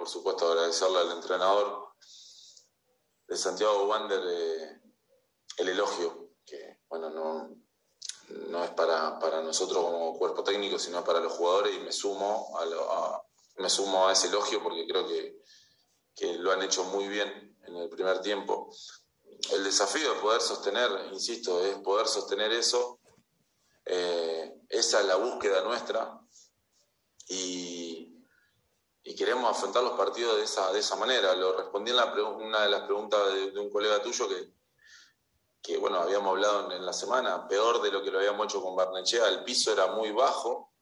por supuesto, agradecerle al entrenador de Santiago Wander el elogio, que bueno, no es para nosotros como cuerpo técnico, sino para los jugadores, y me sumo a ese elogio porque creo que lo han hecho muy bien en el primer tiempo. El desafío de poder sostener, insisto, es poder sostener eso. Esa es la búsqueda nuestra y queremos afrontar los partidos de esa manera. Lo respondí en una de las preguntas de un colega tuyo que bueno, habíamos hablado en la semana, peor de lo que lo habíamos hecho con Barnechea. El piso era muy bajo